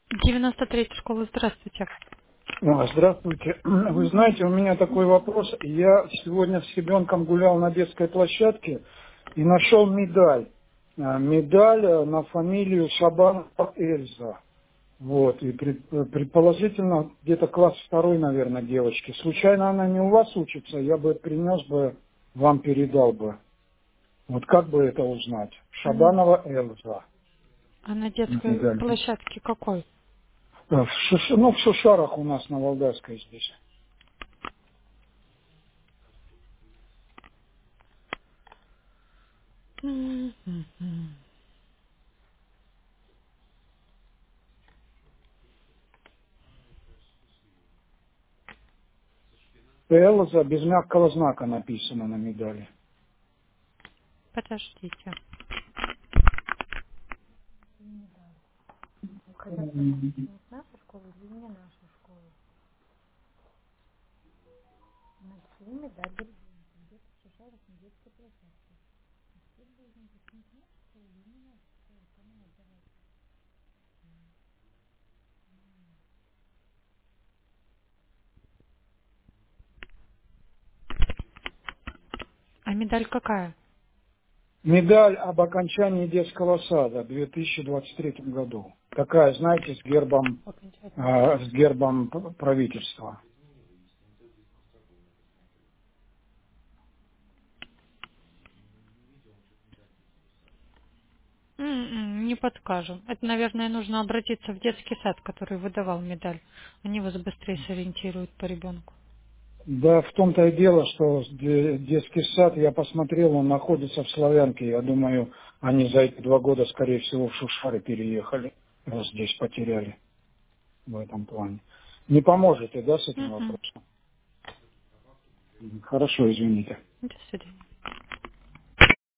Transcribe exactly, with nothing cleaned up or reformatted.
девяносто третья школа, здравствуйте. А, Здравствуйте. Вы знаете, у меня такой вопрос. Я сегодня с ребенком гулял на детской площадке и нашел медаль. А, Медаль э, на фамилию Шабанова Эльза. Вот. И пред- э, предположительно где-то класс второй, наверное, девочки. Случайно она не у вас учится, я бы принес бы, вам передал бы. Вот как бы это узнать? А на, Шабанова Эльза. а на детской Медальки. площадке какой? Э, В Шуш- ну, в Шушарах у нас на Валдайской здесь. М, м, м. Элза без мягкого знака написано на медали. Подождите. Мгм. Наша школа или не наша школа? Нашли медаль. Где-то в Шишарах на детской площадке. А медаль какая? Медаль об окончании детского сада в две тысячи двадцать третьем году. Такая, знаете, с гербом, Окончательно. э, с гербом п- правительства. М-м, Не подскажем. Это, наверное, нужно обратиться в детский сад, который выдавал медаль. Они вас быстрее сориентируют по ребенку. Да, в том-то и дело, что де- детский сад, я посмотрел, он находится в Славянке. Я думаю, они за эти два года, скорее всего, в Шушары переехали, раз здесь потеряли в этом плане. Не поможете, да, с этим М-м. вопросом? Мгм. Хорошо, извините. До свидания.